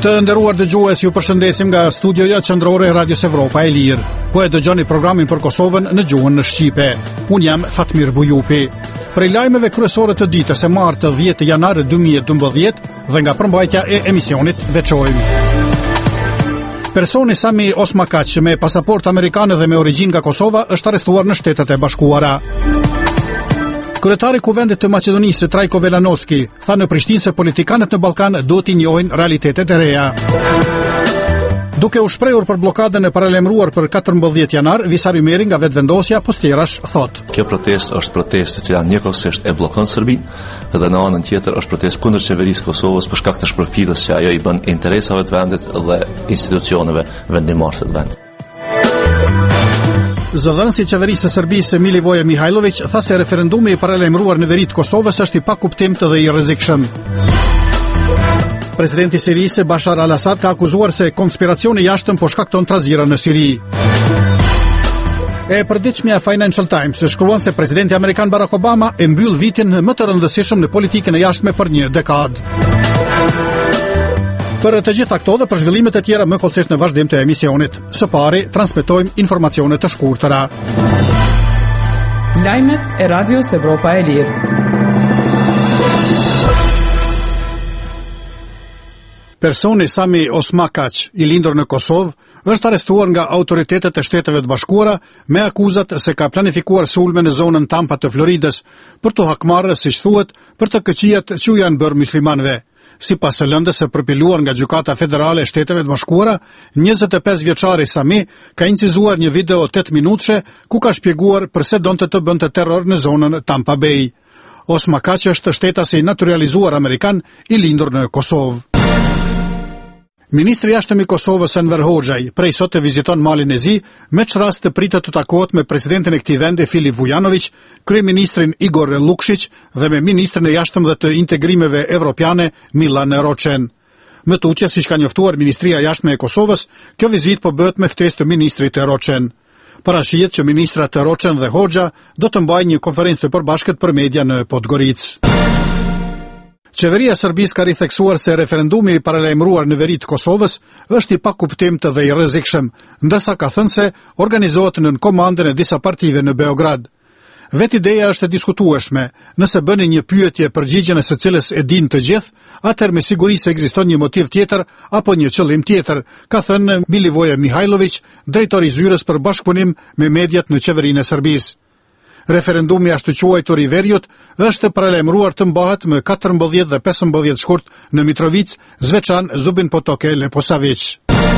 Të nderuar dëgjues, ju përshëndesim nga studioja qendrore e Radios Evropa e Lirë. Po e dëgjoni programin për Kosovën në gjuhën në shqipe. Unë jam Fatmir Bujupi. Prej lajmeve kryesore të ditës së martë 10 janar 2012 dhe nga përmbajtja e emisionit veçojmë. Personi Sami Osmakac me pasaport amerikan dhe me origjinë nga Kosova është arrestuar në Shtetet e Bashkuara. Kryetari i Kuvendit të Maqedonisë, Trajko Velanoski, tha në Prishtinë se politikanët në Ballkan duhet i njohin realitetet e reja. Duke u shprehur për bllokadën e paralajmëruar për 14 janar, Visar Ymeri nga vetvendosja Postjerash thot: Kjo protestë është protestë e cila njëkohësisht e bllokon Serbinë dhe në anën tjetër është protestë kundër qeverisë Kosovës për shkak të shpërfillës që ajo i bën interesave të vendit dhe institucioneve vendimmarrëse të vendit. Zëdhënësi i qeverisë së Serbisë Milivoje Mihajlović tha se referendumi i paralajmëruar në veri të Kosovës është i pakuptimtë dhe i rrezikshëm. Presidenti i Sirisë Bashar al-Assad ka akuzuar se konspiracioni i jashtëm po shkakton trazira në Siri. E përditshmja Financial Times shkruan se presidenti amerikan Barack Obama e mbyll vitin më të rëndësishëm në politikën e jashtme për një dekadë. Për të gjitha këto dhe për zhvillimet e tjera më kollësisht në vazhdim të emisionit. Së pari, transmetojmë informacione të shkurtëra. Lajmet e Radios Evropa e Lirë. Personi Sami Osmakac, i lindur në Kosovë, është arrestuar nga autoritetet e Shteteve të Bashkuara me akuzat se ka planifikuar sulme në zonën Tampa të Floridës për të hakmarrë, siç thuhet, për të këqijat që u janë bërë muslimanëve. Sipas së lëndës së përpiluar nga Gjykata Federale e Shteteve të Bashkuara, 25 vjeçari Sami ka incizuar një video 8 minutëshe ku ka shpjeguar pse donte të bënte terror në zonën Tampa Bay. Osmakac është shtetasi naturalizuar amerikan i lindur në Kosovë. Ministri i jashtëm i Kosovës Enver Hoxhaj prej sot e viziton Malin e Zi, me çrast të pritet të takohet me presidentin e këtij vendi Filip Vujanović, kryeministrin Igor Lukšić dhe me ministrin e jashtëm dhe të integrimeve evropiane Milan Roçen. Më tutje, siç ka njoftuar Ministria e Jashtme e Kosovës, kjo vizitë po bëhet me ftesë të ministrit Roçen. Parashihet që ministrat Roçen dhe Hoxha do të mbajnë një konferencë të përbashkët për media në Podgoricë. Qeveria e Serbisë ka ritheksuar se referendumi i paralajmëruar në veri të Kosovës është i pakuptimtë dhe i rrezikshëm, ndërsa ka thënë se organizohet nën komandën e disa partive në Beograd. Vetë ideja është e diskutueshme. Nëse bëni një pyetje përgjigjen e së cilës e din të gjithë, atëherë me siguri se ekziston një motiv tjetër apo një qëllim tjetër, ka thënë Milivoje Mihajlović, drejtori i zyrës për bashkëpunim me mediat në qeverinë e Serbisë. Referendumi ashtu quajtur i veriut është paralajmëruar të mbahet më 14 dhe 15 shkurt në Mitrovic, Zvečan, Zubin Potoke, Leposavić.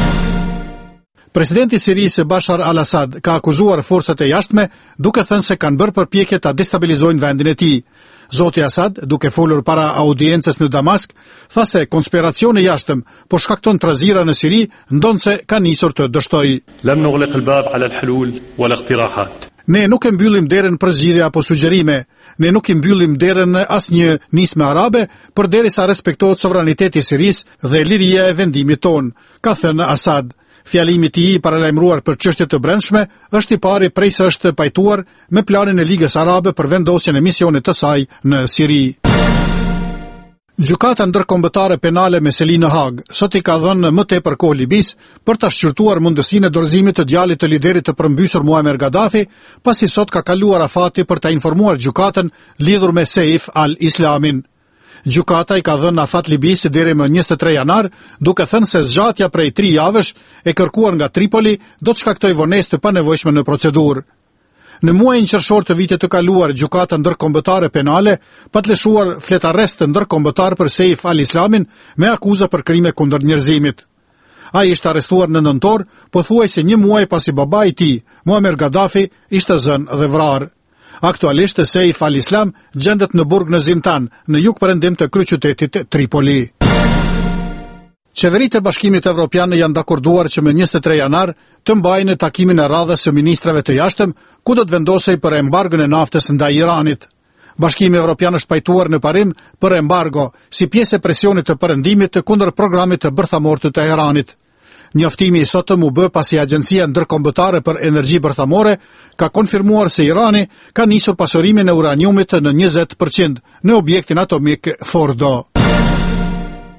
Presidenti i Sirisë Bashar al-Assad ka akuzuar forcat e jashtme duke thënë se kanë bërë përpjekje ta destabilizojnë vendin e tij. Zoti Assad, duke folur para audiencës në Damask, tha se konspiracioni i jashtëm po shkakton trazira në Siri, ndonse ka nisur të dështojë. Lam nughliq al-bab ala al-hulul wal iqtirahat. Ne nuk e mbyllim derën për zgjidhje apo sugjerime. Ne nuk i mbyllim derën asnjë nisme arabe përderisa respektohet sovraniteti i Sirisë dhe liria e vendimit ton, ka thënë Assad. Fjalimi i tij i paralajmëruar për çështje të brendshme është i pari prej se është pajtuar me planin e Ligës Arabe për vendosjen e misionit të saj në Siri. Gjykata ndërkombëtare penale me seli në Hag sot i ka dhënë më tepër kohë Libis për ta shqyrtuar mundësinë e dorëzimit të djalit të liderit të përmbysur Muammar Gaddafi, pasi sot ka kaluar afati për ta informuar gjykatën lidhur me Seif al-Islamin. Gjykata i ka dhënë afat Libis deri më 23 janar, duke thënë se zgjatja prej 3 javësh e kërkuar nga Tripoli do të shkaktojë vonesë të panevojshme në procedurë. Në muajin qershor të vitit të kaluar, Gjykata ndërkombëtare penale patëlshuar fletarrest ndërkombëtar për Seif al-Islamin me akuza për krime kundër njerëzimit. Ai ishte arrestuar në nëntor, pothuajse një muaj pasi babai i tij, Muammar Gaddafi, ishte zënë dhe vrarë. Aktualisht Seif al-Islam gjendet në burg në Zintan, në jugperëndim të kryeqytetit Tripoli. Qeveritë e Bashkimit Evropian janë dakorduar që më 23 janar të mbajnë takimin e radhës së ministrave të jashtëm, ku do të vendosej për embargon e naftës ndaj Iranit. Bashkimi Evropian është pajtuar në parim për embargo si pjesë e presionit të perëndimit kundër programit të bërthamor të Teheranit. Njoftimi i sotëm u bë pasi Agjencia Ndërkombëtare për Energji Bërthamore ka konfirmuar se Irani ka nisur pasurimin e uraniumit në 20% në objektin atomik Fordo.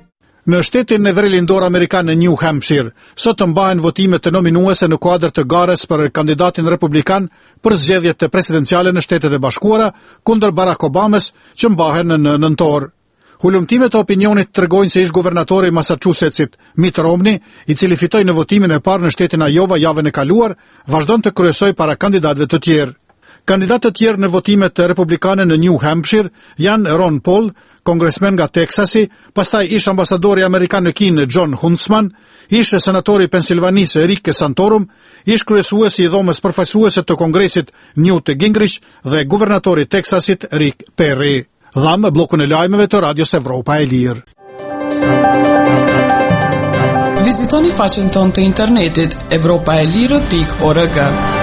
Në shtetin e Vrelindor amerikan në New Hampshire, sot mbahen votimet të nominuese në kuadër të gares për kandidatin republikan për zgjedhjet të presidenciale në Shtetet e Bashkuara kundër Barack Obamas që mbahen në nëntor. Hulumtimet e opinionit tregojnë se ish guvernatori i Massachusettsit, Mitt Romney, i cili fitoi në votimin e parë në shtetin Iowa javën e kaluar, vazhdon të kryesojë para kandidatëve të tjerë. Kandidatë të tjerë në votimet republikane në New Hampshire janë Ron Paul, kongresmen nga Texasi, pastaj ish ambasadori amerikan në Kinë John Huntsman, ish senatori i Pensilvanisë Rick Santorum, ish kryesuesi i dhomës përfaqësuese të Kongresit Newt Gingrich dhe guvernatori i Texasit Rick Perry. Dhamë bllokun e lajmeve të Radios Evropa e Lirë. Vizitoni faqen tonë të internetit evropaelire.org.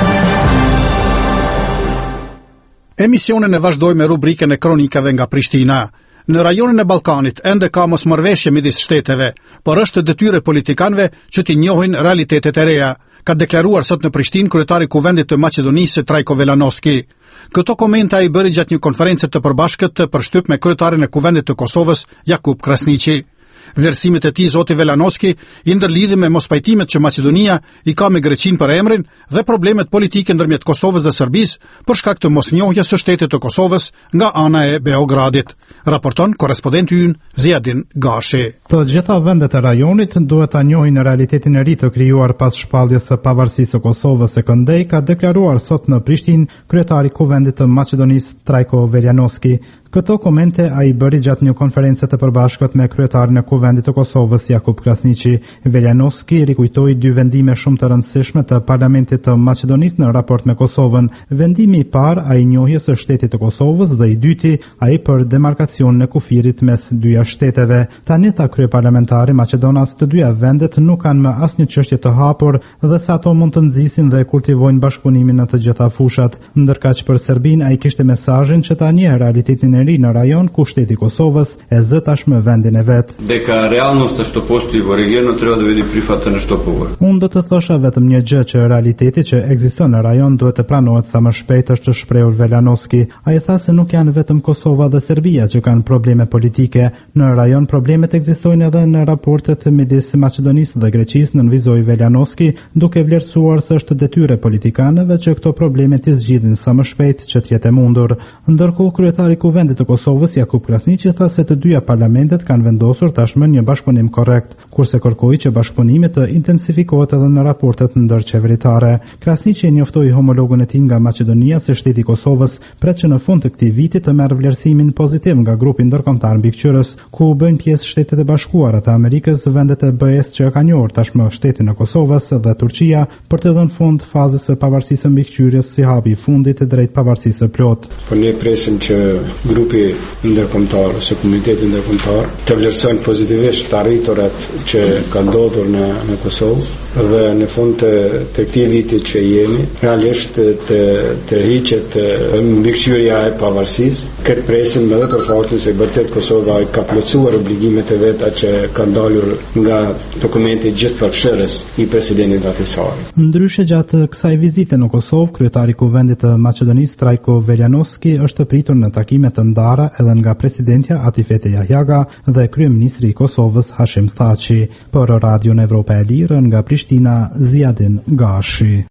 Emisionin e vazhdoj me rubrikën e kronikave nga Prishtina. Në rajonin e Ballkanit ende ka mosmarrveshje midis shteteve, por është detyrë politikanëve që t'i njohin realitetet e reja, ka deklaruar sot në Prishtinë kryetari i Kuvendit të Maqedonisë Trajko Velanoski. Këto komente ai bëri gjatë një konferencë të përbashkët për shtyp me kryetarin e Kuvendit të Kosovës Jakub Krasniqi. Vlerësimet e tij zoti Velanoski i ndërlidhi me mospajtimet që Maqedonia i ka me Greqinë për emrin dhe problemet politike ndërmjet Kosovës dhe Serbisë për shkak të mosnjohjes së shtetit të Kosovës nga ana e Beogradit. Raporton korrespondenti ynë Ziadin Gashi. Të gjitha vendet e rajonit duhet ta njohin realitetin e ri të krijuar pas shpalljes së pavarësisë së Kosovës së këndej, ka deklaruar sot në Prishtinë kryetari i Kuvendit të Maqedonisë Trajko Velanoski. Këto komente ai bëri gjatë një konferencë të përbashkët me kryetarin e Kuvendit të Kosovës Jakub Krasniqi. Velanoski rikujtoi dy vendime shumë të rëndësishme të Parlamentit të Maqedonisë në raport me Kosovën. Vendimi i parë ai njohjes së shtetit të Kosovës dhe i dyti ai për demarkacionin e kufirit mes dyja shteteve. Tani ta kryeparlamentari maqedonas të dyja vendet nuk kanë më asnjë çështje të hapur dhe se ato mund të nxisin dhe kultivojnë bashkëpunimin në të gjitha fushat. Ndërkaq për Serbinë ai kishte mesazhin që ta njeh realitetin ri në rajon ku shteti Kosovës e zë tashmë vendin e vet. Дека реалноста што постои во регионот треба да биде прифатена што повор. Unë do të thosha vetëm një gjë, që realiteti që ekziston në rajon duhet të pranohet sa më shpejt, është shprehur Velanoski. Ai tha se nuk janë vetëm Kosova dhe Serbia që kanë probleme politike. Në rajon problemet ekzistojnë edhe në raportet midis Maqedonisë dhe Greqisë, nënvizoi Velanoski, duke vlerësuar se është detyrë politikanëve që këto probleme të zgjidhin sa më shpejt që të jetë mundur. Ndërkohë kryetari i Kuvendit të Kosovës Jakub Krasniqi tha se të dyja parlamentet kanë vendosur tashmë një bashkëpunim korrekt, kurse kërkoi që bashkëpunimi të intensifikohet edhe në raportet ndërqeveritare. Krasniqi njoftoi homologun e tij nga Maqedonia se shteti i Kosovës pret që në fund të këtij viti të marrë vlerësimin pozitiv nga grupi ndërkombëtar mbikëqyrës, ku bëjnë pjesë Shtetet e Bashkuara të Amerikës, vendet e BE-s që kanë njohur tashmë shtetin e Kosovës dhe Turqia për të dhënë fund fazës së pavarësisë së mbikëqyrjes si hapi i fundit drejt pavarësisë së plot. Po ne presim që grupi ndërkombëtar ose komuniteti ndërkombëtar të vlerësojnë pozitivisht të arriturat që ka ndodhur në Kosovë dhe në fund të këtij viti që jemi, realisht të hiqet mbikëqyrja e pavarësisë. Këtë presim me të fortë se vërtet Kosova ka plotësuar obligimet e veta që kanë dalur nga dokumenti gjithëpërfshirës i presidentit Ahtisari. Ndryshe gjatë kësaj vizite në Kosovë, kryetari i Kuvendit të Maqedonisë Trajko Velanoski është pritur në takime të ndara edhe nga presidentja Atifete Jahjaga dhe kryeministri i Kosovës Hashim Thaçi. Për Radion Evropa e Lirë nga Prishtina, Ziadin Gashi.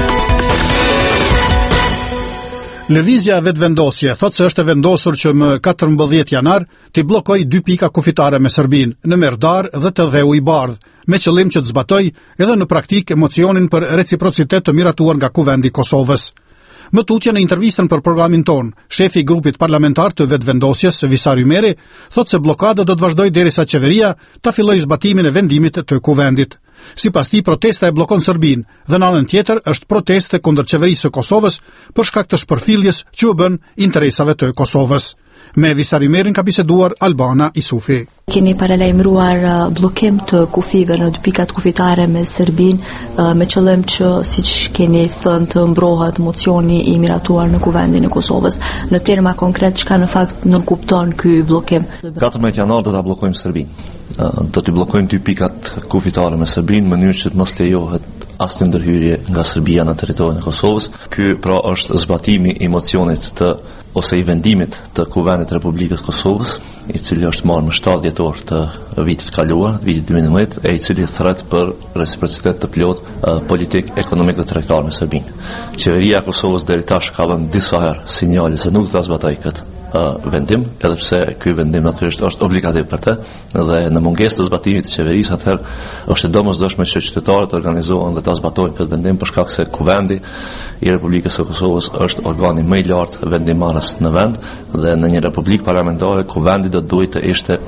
Lëvizja vetëvendosje thot se është e vendosur që më 14 janar t'i bllokoj 2 pika kufitare me Serbinë, në Merdar dhe të Dheu i Bardh, me qëllim që të zbatoj edhe në praktik emocionin për reciprocitet të miratuar nga Kuvendi i Kosovës. Më tutje në intervistën për programin ton, shefi i grupit parlamentar të vetëvendosjes, Visar Ymeri, thot se blokada do të vazhdojë derisa qeveria ta fillojë zbatimin e vendimit të Kuvendit. Sipas tij, protesta e bllokon Serbinë dhe në anën tjetër është proteste kundër qeverisë së Kosovës për shkak të shpërfilljes që u bën interesave të Kosovës. Me Visar Ymerin ka biseduar Albana Isufi. Keni paralajmëruar bllokim të kufive në 2 pikat kufitare me Serbinë me qëllim që, siç keni thënë, të mbrohet mocioni i miratuar në Kuvendin e Kosovës. Në terma konkret, çka në fakt nënkupton ky bllokim? 14 janar do ta bllokojmë Serbinë. Do t'i bllokojmë 2 pikat kufitare me Serbinë në mënyrë që të mos lejohet asnjë ndërhyrje nga Serbia në territorin e Kosovës. Ky pra është zbatimi i mocionit të ose i vendimit të Kuvendit Republikës Kosovës, i cili është marrë më 7 dhjetor të vitit kaluar, vitit 2019, e i cili thret për reciprocitet të plot politik, ekonomik dhe tregtar me Serbinë. Qeveria e Kosovës deri tash ka dhënë disa herë sinjale se nuk do ta zbatojë këtë vendim, edhe pse ky vendim natyrisht është obligativ për të, dhe në mungesë të zbatimit të qeverisë atëherë është e domosdoshme që qytetarët të organizohen dhe ta zbatojnë këtë vendim, për shkak se Kuvendi i Republikës së Kosovës është organi më i lartë vendimarrës në vend, dhe në një republikë parlamentare Kuvendi do të duhet të ishte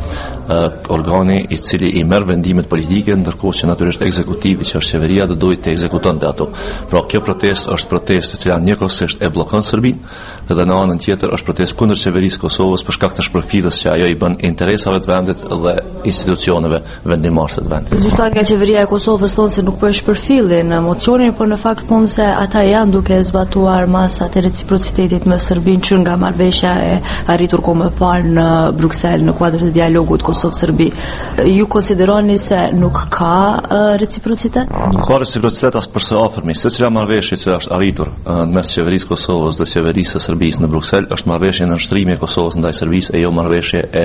organi i cili i merr vendimet politike, ndërkohë që natyrisht ekzekutivi, që është qeveria, do duhet të ekzekutonte ato. Pra kjo protestë është protestë e cila njëkohësisht e bllokon Serbinë, dhe në anën tjetër është protestë kundër qeverisë Kosovës për shkak të shpërfillës që ajo i bën interesave të vendit dhe institucioneve vendimmarrëse të vendit. Zyrtar nga qeveria e Kosovës thonë se nuk po e shpërfillin mocionin, por në fakt thonë se ata janë duke zbatuar masat e reciprocitetit me Serbinë që nga marrëveshja e arritur kohë më parë në Bruksel në kuadër të dialogut Kosovë-Serbi. Ju konsideroni se nuk ka reciprocitet? Nuk ka reciprocitet as përse afërmi. Secila marrëveshje që është arritur mes qeverisë Kosovës dhe qeverisë së Serbisë në Bruksel është marrëveshje në nënshtrimi e Kosovës ndaj Serbisë, e jo marrëveshje e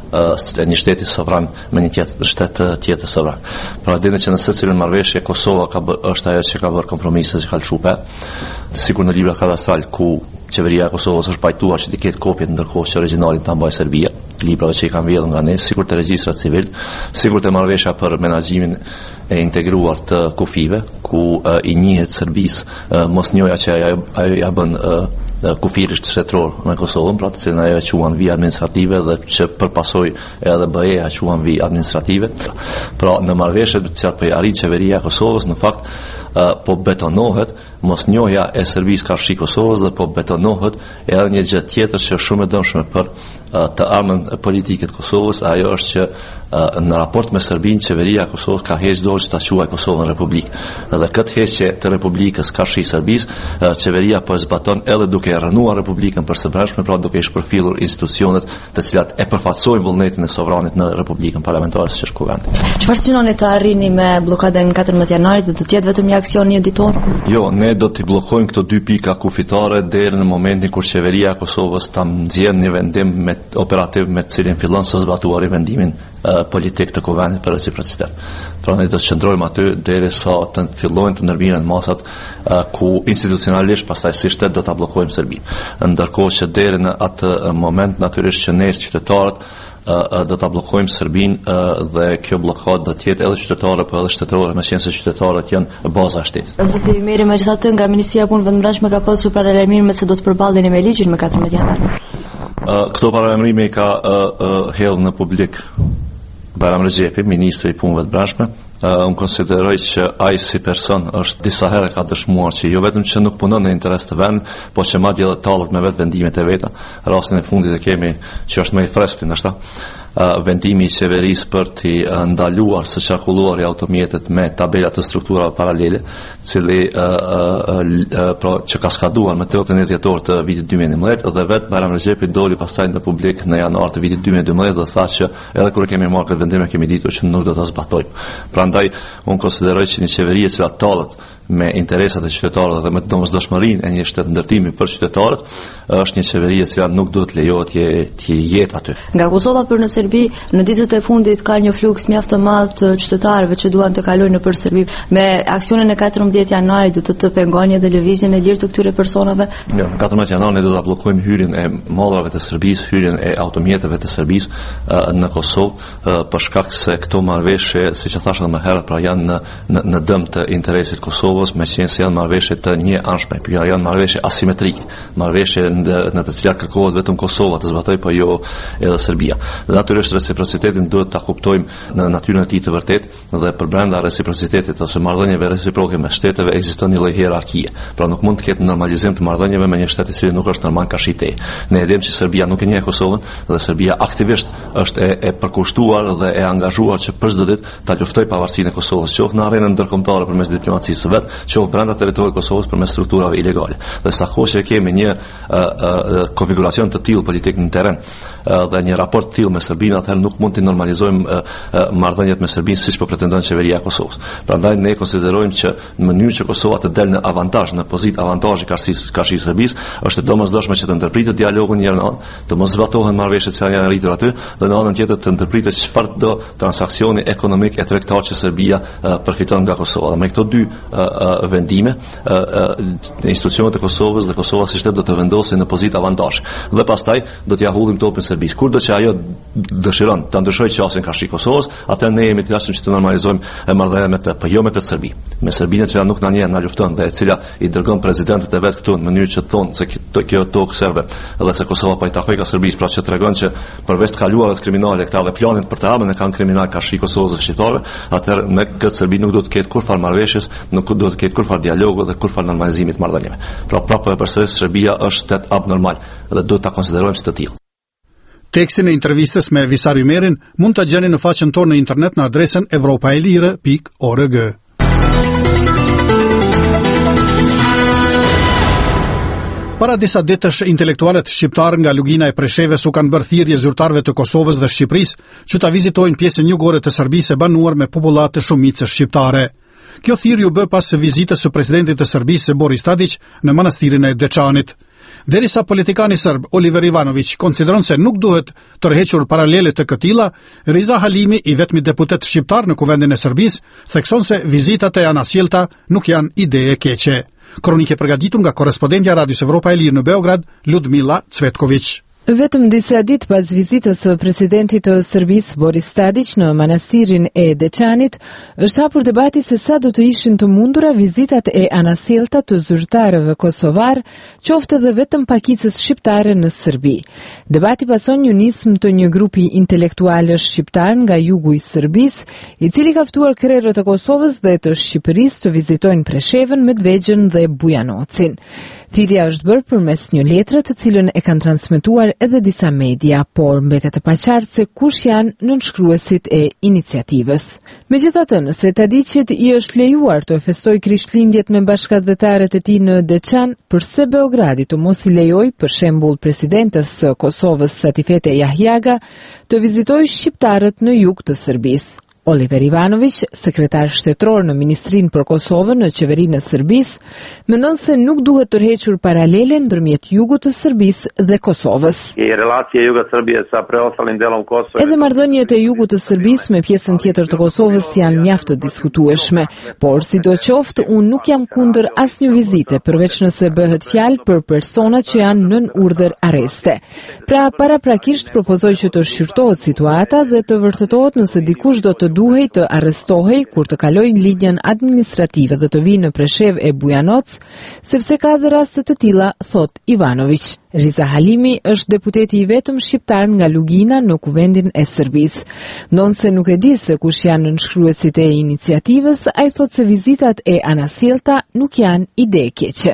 një shteti sovran me një shtet tjetër sovran. Pra dinë që në secilën marrëveshje Kosova është ajo që ka bërë kompromise që ka lëshupe, sikur në libra kadastral ku qeveria e Kosovës është pajtuar që të ketë kopjet, ndërkohë që origjinalin ta mbajë Serbia, librave që i kanë vjedhur nga ne, sikur të regjistrat civil, sikur të marrëveshja për menaxhimin e integruar të kufive, ku i njihet Serbisë mosnjoja që ajo ja bën kufirisht shtetëror në Kosovën, pra të cilën ajo e quan vijë administrative dhe që përpasoj edhe BE-ja quan vijë administrative. Pra në marrëveshjet që po i arrit qeveria e Kosovës, në fakt po betonohet mosnjoja e Serbisë karshi Kosovës, dhe po betonohet edhe një gjë tjetër që është shumë e dëmshme për të armën politike të Kosovës, ajo është që në raport me Serbinë, qeveria e Kosovës ka heqë dorë që ta quajë Kosovën republikë. Dhe këtë heqje të republikës karshi Serbisë, qeveria po e zbaton edhe duke rënuar republikën për së brendshme, pra duke i shpërfillur institucionet të cilat e përfaqësojnë vullnetin e sovranit në republikën parlamentare që është Kuvendi. Çfarë synoni të arrini me blokadën 14 janarit, dhe do të jetë vetëm një aksion një ditor? Jo, ne do t'i bllokojmë këto 2 pika kufitare deri në momentin kur qeveria e Kosovës ta nxjerrë një vendim operativ me të cilin fillon së zbatuari vendimin politik të Kuvendit për reciprocitet. Pra ne do të qëndrojmë aty derisa të fillojnë të ndërmiren masat ku institucionalisht pastaj si shtet do ta bllokojmë Serbinë. Ndërkohë që deri në atë moment natyrisht që ne qytetarët do ta bllokojmë Serbinë, dhe kjo bllokadë do të jetë edhe qytetare po edhe shtetërore, meqense se qytetarët janë baza e shtetit. Zoti Meri, megjithatë nga Ministria e Punëve të Brendshme ka pasur paralajmërimin se do të përballeni me ligjin me 14 janar. Këto paralajmërime i ka hedhur në publik Bayram Rexhepi, ministri i Punëve të Brendshme. Unë konsideroj që ai si person është disa herë ka dëshmuar që jo vetëm që nuk punon në interes të vend, po që madje edhe tallet me vetë vendimet e veta. Rastin e fundit e kemi që është më i freskët ndoshta, vendimi i qeverisë për të ndaluar së qarkulluari automjetet me tabela të strukturave paralele, cili pra që ka skaduar me 31 dhjetor të vitit 2011, dhe vetë Bayram Rexhepi doli pastaj në publik në janar të vitit 2012 dhe tha që edhe kur kemi marrë këtë vendim kemi ditur që nuk do ta zbatojmë. Prandaj unë konsideroj që një qeveri e cila tallet me interesat e qytetarëve dhe me domosdoshmërinë e një shtetë ndërtimi për qytetarët, është një qeveri e cila nuk duhet lejohet të jetë aty. Nga Kosova për në Serbi, në ditët e fundit ka një fluks mjaft të madh të qytetarëve që duan të kalojnë nëpër Serbi. Me aksionin e 14 janarit do të pengojnë edhe lëvizjen e lirë të këtyre personave? Jo, në 14 janar ne do ta bllokojmë hyrjen e mallrave të Serbisë, hyrjen e automjeteve të Serbisë në Kosovë, për shkak se këto marrëveshje, siç e thashë më herët, pra janë në dëm të interesit Kosovës, me qenë se janë marrëveshje të një anshme, janë marrëveshje asimetrike, marrëveshje në të cilat kërkohet vetëm Kosova të zbatojë, po jo edhe Serbia. Dhe natyrisht reciprocitetin duhet ta kuptojmë në natyrën e tij të vërtetë, dhe për brenda reciprocitetit ose marrëdhënieve reciproke me shteteve ekziston një lloj hierarkie. Pra nuk mund të ketë normalizim të marrëdhënieve me një shtet i cili nuk është normal kashite. Ne e dimë që Serbia nuk e njeh Kosovën, dhe Serbia aktivisht është e përkushtuar dhe e angazhuar që për çdo ditë ta luftojë pavarësinë e Kosovës, qoftë në arenën ndërkombëtare përmes diplomacisë së vet, vet, qoftë brenda territorit të Kosovës përmes strukturave ilegale. Dhe sa kohë që kemi një konfiguracion të tillë politik në terren dhe një raport të tillë me Serbinë, atëherë nuk mund të normalizojmë marrëdhëniet me Serbinë siç po pretendon qeveria e Kosovës. Prandaj ne konsiderojmë që në mënyrë që Kosova të del në avantazh, në pozitë avantazhi karshi i Serbisë, është e domosdoshme që të ndërpritet dialogu një herë në anë, të mos zbatohen marrëveshjet që janë arritur aty, dhe në anën tjetër të ndërpritet çfarë do transaksioni ekonomik e tregtar që Serbia përfiton nga Kosova. Dhe me këto dy vendime, institucionet e Kosovës dhe Kosova si shtet do të vendosin në pozitë avantazh. Dhe pastaj do t'ia hullim topin Serbisë. Kurdo që ajo dëshiron ta ndryshojë qasjen karshi Kosovës, atëherë ne jemi të gatshëm që të normalizojmë marrëdhëniet me të, po jo me të Serbi. Me Serbinë që nuk na njeh, na lufton dhe e cila i dërgon presidentët e vet këtu në mënyrë që thonë se kjo tokë serbe dhe se Kosova po i takoj ka Serbisë, pra që tregon që përveç të kaluarës kriminale këta dhe planin për të ardhmen e kanë kriminal karshi Kosovës dhe shqiptarëve, atëherë me këtë Serbi nuk do të ketë kurfar marrëveshjes, nuk do të ketë kurfar dialogu dhe kurfar normalizimit të marrëdhënieve. Pra prapë përsëris Serbia është shtet abnormal dhe duhet ta konsiderojmë si të tillë. Tekstin e intervistës me Visar Ymerin mund ta gjeni në faqen tonë në internet në adresën europaelire.org. Para disa ditësh, intelektualet shqiptar nga Lugina e Presheves u kanë bërë thirrje zyrtarëve të Kosovës dhe Shqipërisë që ta vizitojnë pjesën jugore të Serbisë e banuar me popullat të shumicës shqiptare. Kjo thirrje u bë pas vizitës së presidentit të Serbisë Boris Tadić në manastirin e Deçanit. Derisa politikani serb Oliver Ivanović konsideron se nuk duhet tërhequr paralele të këtilla, Riza Halimi, i vetmi deputet shqiptar në Kuvendin e Serbisë, thekson se vizitat e anasjellta nuk janë ide e keqe. Kronike përgatitur nga korrespondentja e Radios Evropa e Lirë në Beograd, Ludmila Cvetković. Vetëm disa ditë pas vizitës së presidentit të Serbisë Boris Tadić në manastirin e Deçanit, është hapur debati se sa do të ishin të mundura vizitat e anasjellta të zyrtarëve kosovar, qoftë edhe vetëm pakicës shqiptare në Serbi. Debati pason një nismë të një grupi intelektualësh shqiptar nga jugu i Serbisë, i cili ka ftuar krerët e Kosovës dhe të Shqipërisë të vizitojnë Preshevën, Medvegjën dhe Bujanocin. Thirrja është bërë përmes një letre të cilën e kanë transmetuar edhe disa media, por mbetet të paqartë se kush janë nënshkruesit e iniciativës. Megjithatë, nëse Tadićit i është lejuar të festojë Krishtlindjet me bashkëdhëtarët e tij në Deçan, përse Beogradi të mos i lejojë për shembull presidentës së Kosovës Satifete Jahjaga të vizitojë shqiptarët në jug të Serbisë? Oliver Ivanović, sekretar shtetëror në Ministrinë për Kosovën në qeverinë e Serbisë, mendon se nuk duhet tërhequr paralele ndërmjet jugut të Serbisë dhe Kosovës. Edhe marrëdhëniet e jugut të Serbisë me pjesën tjetër të Kosovës janë mjaft të diskutueshme, por sidoqoftë unë nuk jam kundër asnjë vizite, përveç nëse bëhet fjalë për persona që janë nën urdhër arreste. Pra, paraprakisht propozoj që të shqyrtohet situata dhe të vërtetohet nëse dikush do të duhej të arrestohej kur të kalojë linjën administrative dhe të vinë në Preshevë e Bujanoc, sepse ka dhe raste të tilla, thot Ivanović. Riza Halimi është deputeti i vetëm shqiptar nga Lugina në Kuvendin e Serbisë. Nonse nuk e di se kush janë nënshkruesit e iniciativës, ai thot se vizitat e anasjellta nuk janë ide keqe.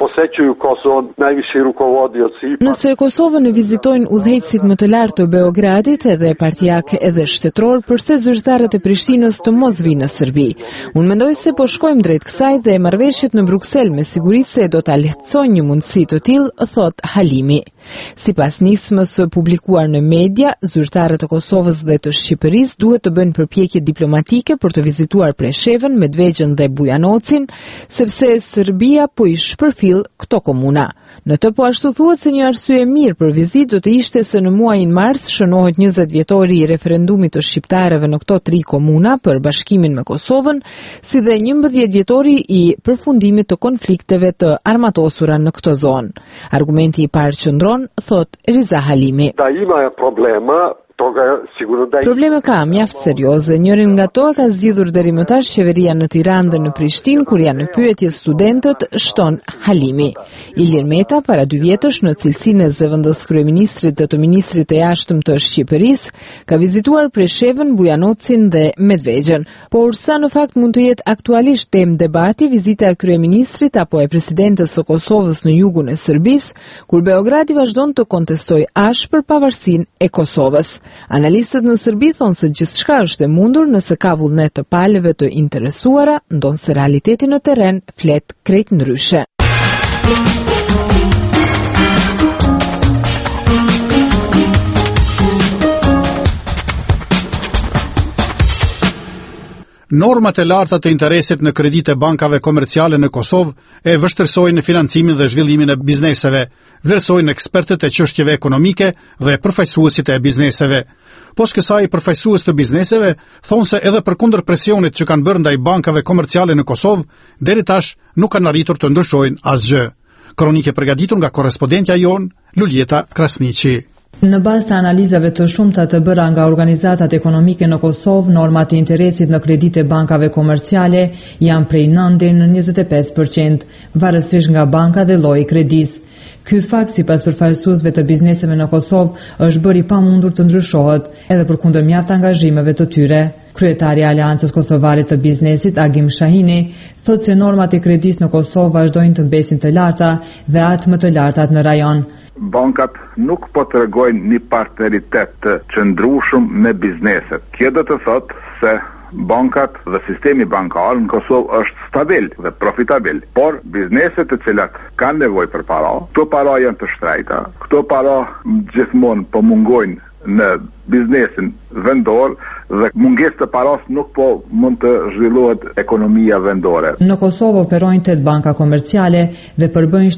Nëse Kosovën e vizitojnë udhëheqësit më të lartë të Beogradit edhe partijak edhe shtetëror, përse zyrtarët e Prishtinës të mos vinë në Serbi? Unë mendoj se po shkojmë drejt kësaj dhe marrëveshjet në Bruksel me siguri se do ta lehtësojnë një mundësi të tillë, thot Halimi. Sipas nismës së publikuar në media, zyrtarët e Kosovës dhe të Shqipërisë duhet të bëjnë përpjekje diplomatike për të vizituar Preshevën, Medvegjën dhe Bujanocin, sepse Serbia po i shpërfill këto komuna. Në të po ashtu thuhet se një arsye mirë për vizitë do të ishte se në muajin mars shënohet 20 vjetori i referendumit të shqiptarëve në këto 3 komuna për bashkimin me Kosovën, si dhe 11 vjetori i përfundimit të konflikteve të armatosura në këtë zonë. Argumenti i parë qëndron, thot Riza Halimi. Probleme ka mjaft serioze. Njërin nga to ka zgjidhur deri më tash qeveria në Tiranë dhe në Prishtinë, kur janë në pyetje studentët, shton Halimi. Ilir Meta para 2 vjetësh në cilësinë e zëvendës kryeministrit dhe të ministrit të jashtëm të Shqipërisë ka vizituar Preshevën, Bujanocin dhe Medvegjën. Por sa në fakt mund të jetë aktualisht temë debati vizita e kryeministrit apo e presidentës së Kosovës në jugun e Serbisë, kur Beogradi vazhdon të kontestojë ashpër pavarësinë e Kosovës. Analistët në Serbi thonë se gjithçka është e mundur nëse ka vullnet të palëve të interesuara, ndonse realiteti në terren flet krejt ndryshe. Normat e larta të interesit në kredite bankave komerciale në Kosovë e vështirësojnë financimin dhe zhvillimin e bizneseve, vlerësojnë ekspertët e çështjeve ekonomike dhe përfaqësuesit e bizneseve. Pos kësaj përfaqësues të bizneseve thonë se edhe përkundër presionit që kanë bërë ndaj bankave komerciale në Kosovë, deri tash nuk kanë arritur të ndryshojnë asgjë. Kronike përgatitur nga korrespondentja jon Luljeta Krasniqi. Në bazë të analizave të shumta të bëra nga organizatat ekonomike në Kosovë, normat e interesit në kredite bankave komerciale janë prej 9 deri në 25%, varësisht nga banka dhe lloji i kredisë. Ky fakt, sipas përfaqësuesve të bizneseve në Kosovë, është bërë i pamundur të ndryshohet, edhe përkundër mjaft angazhimeve të tyre. Kryetari i Aleancës Kosovare të Biznesit, Agim Shahini, thotë se normat e kredisë në Kosovë vazhdojnë të mbesin të larta dhe atë më të lartat në rajon. Bankat nuk po tregojnë një partneritet të qëndrueshëm me bizneset. Kjo do të thotë se bankat dhe sistemi bankar në Kosovë është stabil dhe profitabil, por bizneset të cilat kanë nevojë për para, këto para janë të shtrejta, këto para gjithmonë po mungojnë në biznesin vendor dhe mungesë të paras nuk po mund të zhvillohet ekonomia vendore. Në Kosovë operojnë 8 banka komerciale dhe përbëjnë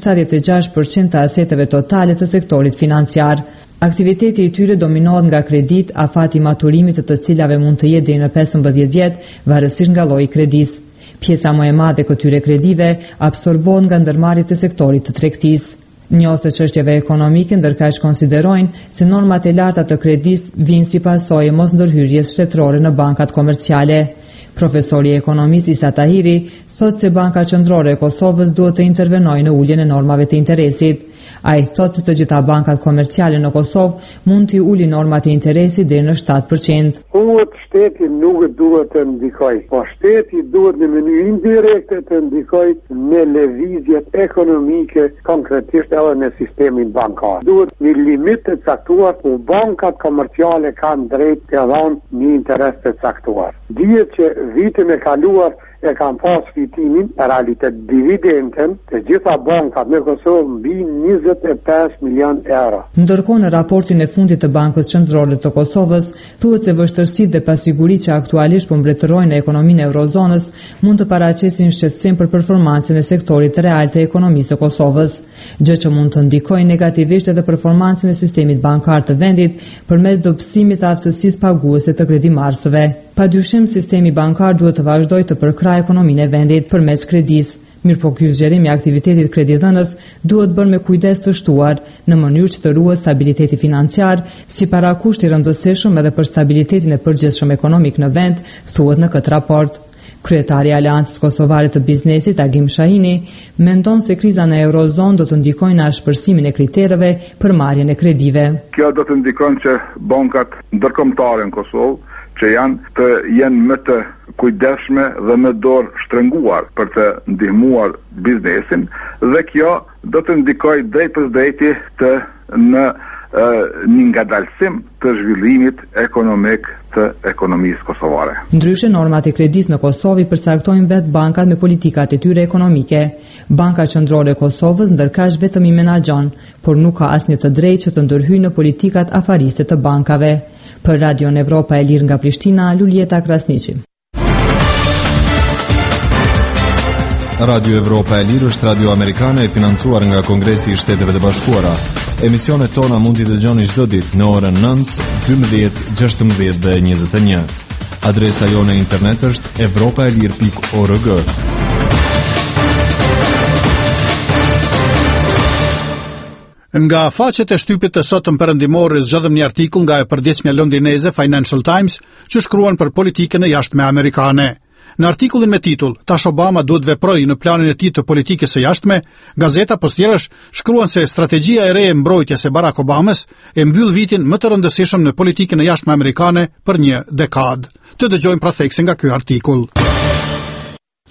76% të aseteve totale të sektorit financiar. Aktiviteti i tyre dominohet nga kredit, afati maturimit të cilave mund të jetë deri në 15 vjet, varësisht nga lloji i kredisë. Pjesa më e madhe e këtyre kredive absorbohet nga ndërmarrjet e sektorit të tregtisë. Njohës të çështjeve ekonomike ndërkaq konsiderojnë se normat e larta të kredisë vijnë si pasojë e mos ndërhyrjes shtetërore në bankat komerciale. Profesori ekonomist Isa Tahiri thotë se Banka Qendrore e Kosovës duhet të intervenojë në uljen e normave të interesit. Ai thotë se të gjitha bankat komerciale në Kosovë mund të ulin normat e interesit deri në 7%. Shteti nuk duhet të ndikojë, po shteti duhet në mënyrë indirekte të ndikojë në lëvizjet ekonomike, konkretisht edhe në sistemin bankar. Duhet një limit të caktuar ku bankat komerciale kanë drejt të dhanë një interes të caktuar. Dihet që vitin e kaluar e kanë pas fitimin, në realitet dividenden, të gjitha bankat në Kosovë mbi 25 milion euro. Ndërkohë në raportin e fundit të Bankës Qendrore të Kosovës, thuhet se vështirësitë dhe pasiguritë që aktualisht po mbretërojnë ekonominë e eurozonës mund të paraqesin shqetësim për performancën e sektorit real të ekonomisë së Kosovës, gjë që mund të ndikojë negativisht edhe performancën e sistemit bankar të vendit përmes dobësimit të aftësisë paguese të kredimarrësve. Padyshim sistemi bankar duhet të vazhdojë të përkrajë ekonominë e vendit përmes kredisë. Mirëpo ky zgjerim i aktivitetit kredidhënës duhet bërë me kujdes të shtuar në mënyrë që të ruhet stabiliteti financiar si parakusht i rëndësishëm edhe për stabilitetin e përgjithshëm ekonomik në vend, thuhet në këtë raport. Kryetari i Aleancës Kosovare të Biznesit, Agim Shahini, mendon se kriza në eurozonë do të ndikojë në ashpërsimin e kritereve për marrjen e kredive. Kjo do të ndikon që bankat ndërkombëtare në Kosovë që janë më të kujdesshme dhe më dorë shtrënguar për të ndihmuar biznesin dhe kjo do të ndikojë drejt për drejti në një ngadalësim të zhvillimit ekonomik të ekonomisë kosovare. Ndryshe, normat e kredisë në Kosovë përcaktojnë vetë bankat me politikat e tyre ekonomike. Banka Qendrore e Kosovës ndërkaq vetëm i menaxhon, por nuk ka asnjë të drejtë që të ndërhyjë në politikat afariste të bankave. Për Radion Evropa e Lirë nga Prishtina, Luljeta Krasniqi. Radio Evropa e Lirë është radio amerikane e financuar nga Kongresi i Shteteve të Bashkuara. Emisionet tona mund t'i dëgjoni çdo ditë në orën 9, 12, 16 dhe 21. Adresa jone internet është europaelir.org. Nga faqet e shtypit të sotëm perëndimore zgjodhëm një artikull nga e përditshmja londineze Financial Times që shkruan për politikën e jashtme amerikane. Në artikullin me titull "Tash Obama duhet veprojë në planin e tij të politikës së jashtme", gazeta postjerash shkruan se strategjia e re e mbrojtjes e Barack Obamas e mbyll vitin më të rëndësishëm në politikën e jashtme amerikane për një dekadë. Të dëgjojmë pra thekse nga ky artikull.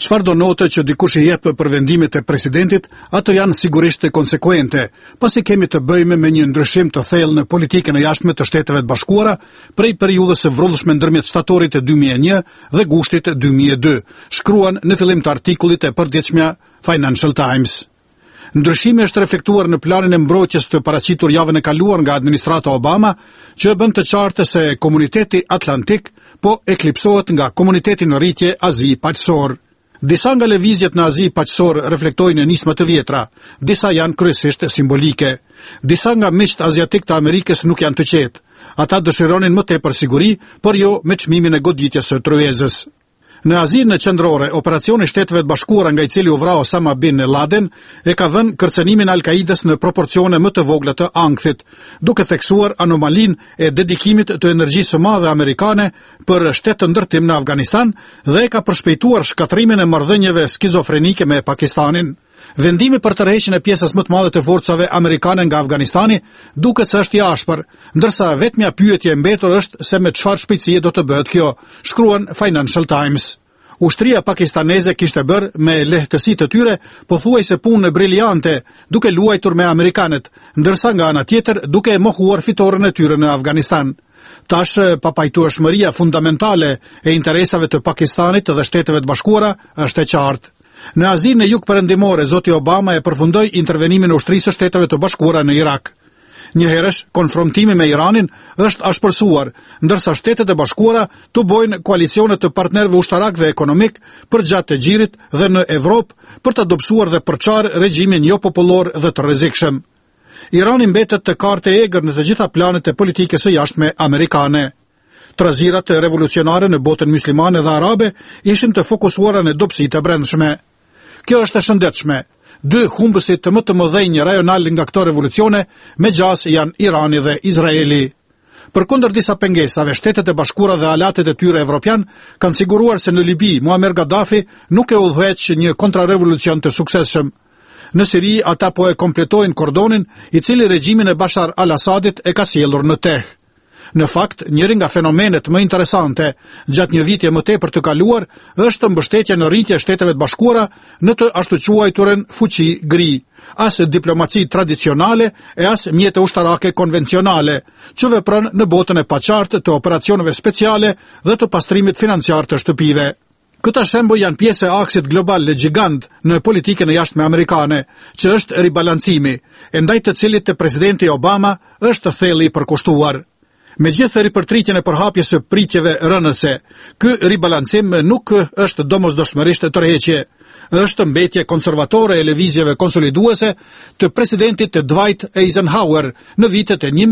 Çfarëdo note që dikush i jep për vendimet e presidentit, ato janë sigurisht konsekuente, pasi kemi të bëjmë me një ndryshim të thellë në politikën e jashtme të Shteteve të Bashkuara prej periudhës së vrrullshme ndërmjet shtatorit të 2001 dhe gushtit të 2002, shkruan në fillim të artikullit e përditshmja Financial Times. Ndryshimi është reflektuar në planin e mbrojtjes të paraqitur javën e kaluar nga administrata Obama, që bën të qartë se komuniteti atlantik po eklipsohet nga komuniteti në rritje Azi paqësor. Disa nga lëvizjet në Azi paqësor reflektojnë nisma të vjetra, disa janë kryesisht simbolike. Disa nga miqt aziatik të Amerikës nuk janë të qetë. Ata dëshironin më tepër siguri, por jo me çmimin e goditjes së truezës. Në Azinë qendrore, operacioni Shteteve të Bashkuara nga i cili u vra Osama bin Laden e ka vënë kërcënimin e Al-Qaidës në proporcione më të vogla të ankthit, duke theksuar anomalinë e dedikimit të energjisë së madhe amerikane për shtetë ndërtim në Afganistan dhe e ka përshpejtuar shkatrimin e marrëdhënieve skizofrenike me Pakistanin. Vendimi për tërheqjen e pjesës më të madhe të forcave amerikane nga Afganistani duket se është i ashpër, ndërsa vetmja pyetje e mbetur është se me çfarë shpejtësie do të bëhet kjo, shkruan Financial Times. Ushtria pakistaneze kishte bërë me lehtësi të tyre pothuajse punë briljante, duke luajtur me amerikanët, ndërsa nga ana tjetër duke e mohuar fitoren e tyre në Afganistan. Tash papajtueshmëria fundamentale e interesave të Pakistanit dhe Shteteve të Bashkuara është e qartë. Në Azinë e jugperëndimore, zoti Obama e përfundoi intervenimin e ushtrisë së Shteteve të Bashkuara në Irak. Njëherësh, konfrontimi me Iranin është ashpërsuar, ndërsa Shtetet e Bashkuara të bojnë koalicione të partnerëve ushtarak dhe ekonomik përgjatë të gjirit dhe në Evropë për të dobësuar dhe përçar regjimin jo popullor dhe të rrezikshëm. Irani mbetet të kartë e egër në të gjitha planet e politikës së jashtme amerikane. Trazirat revolucionare në botën muslimane dhe arabe ishin të fokusuara në dobësitë e brendshme. Kjo është e shëndetshme. Dy humbësit më të mëdhenj rajonal nga këto revolucione me gjas janë Irani dhe Izraeli. Përkundër disa pengesave, Shtetet e Bashkuara dhe aleatet e tyre evropian kanë siguruar se në Libi Muammar Gaddafi nuk e udhëheq një kontrarevolucion të suksesshëm. Në Siri ata po e kompletojnë kordonin i cili regjimin e Bashar al-Assadit e ka sjellur në teh. Në fakt, njëri nga fenomenet më interesante gjatë një vitje më tepër të kaluar është mbështetja në rritje e Shteteve të Bashkuara në të ashtu quajturën fuqi gri, as diplomaci tradicionale e as mjete ushtarake konvencionale, që vepron në botën e paqartë të operacioneve speciale dhe të pastrimit financiar të shtëpive. Këta shembuj janë pjesë e aksit global gjigant në politikën e jashtme amerikane, që është ribalancimi, e ndaj të cilit të presidenti Obama është thelli i përkushtuar. Megjithë ripërtritjen e përhapjes së pritjeve rënëse, ky ribalancim nuk është domosdoshmërisht tërheqje, është mbetje konservatore e lëvizjeve konsoliduese të presidentit Dwight Eisenhower në vitet e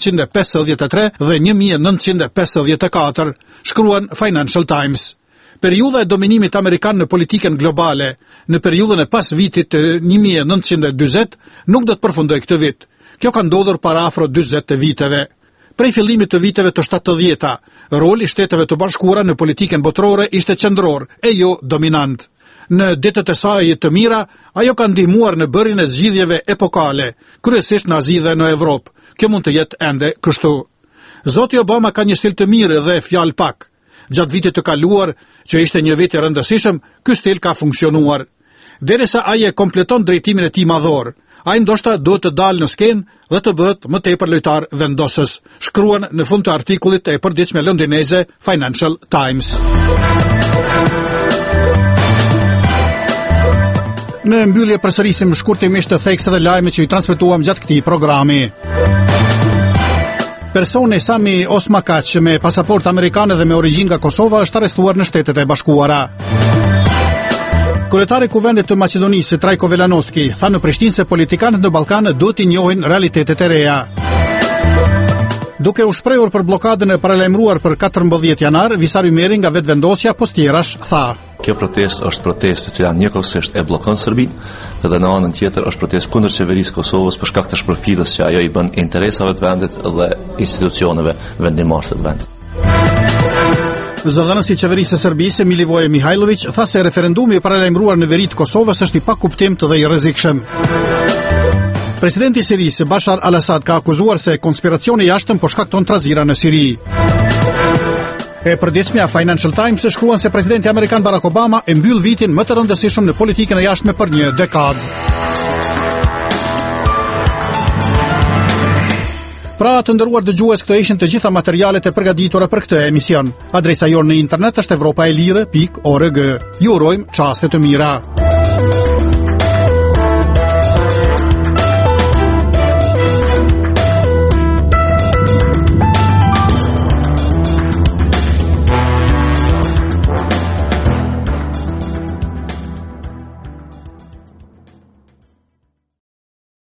1953 dhe 1954, shkruan Financial Times. Periudha e dominimit amerikan në politikën globale, në periudhën e pas vitit 1940, nuk do të përfundoj këtë vit. Kjo ka ndodhur para afro 40 viteve. Prej fillimit të viteve të 70-ta, roli Shteteve të Bashkuara në politikën botërore ishte qendror, e jo dominant. Në ditët e saj të mira, ajo ka ndihmuar në bërjen e zgjidhjeve epokale, kryesisht në Azi dhe në Evropë. Kjo mund të jetë ende kështu. Zoti Obama ka një stil të mirë dhe fjalë pak. Gjatë vitit të kaluar, që ishte një vit i rëndësishëm, ky stil ka funksionuar. Derisa ai e kompleton drejtimin e tij madhor, ai ndoshta duhet të dalë në skenë dhe të bëhet më tepër lojtar vendosës, shkruan në fund të artikullit e përditshme londineze Financial Times. Në mbyllje përsërisim shkurtimisht thekset dhe lajmet që i transmetuam gjatë këtij programi. Personi Sami Osmakac me pasaportë amerikane dhe me origjinë nga Kosova është arrestuar në Shtetet e Bashkuara. Kryetari i Kuvendit të Maqedonisë, Trajko Velanoski, tha në Prishtinë se politikanët në Ballkan duhet të njohin realitetet e reja. Duke u shprehur për bllokadën e paralajmëruar për 14 janar, Visari Meri nga vetvendosja postjerash tha: Kjo protestë është protestë e cila njëkohësisht e bllokon Serbinë dhe në anën tjetër është protestë kundër qeverisë Kosovës për shkak të shpërfillës që ajo i bën interesave të vendit dhe institucioneve vendimore të vendit. Zëdhënësi i qeverisë së Serbisë Milivoje Mihajlović tha se referendumi i paralajmëruar në veri të Kosovës është i pakuptimtë dhe i rrezikshëm. Presidenti i Sirisë Bashar al-Assad ka akuzuar se konspiracioni i jashtëm po shkakton trazira në Siri. E përditshmja Financial Times shkruan se presidenti amerikan Barack Obama e mbyll vitin më të rëndësishëm në politikën e jashtme për një dekadë. Pra të nderuar dëgjues, këto ishin të gjitha materialet e përgatitura për këtë emision. Adresa jonë në internet është evropaelire.org. Ju urojmë çaste të mira.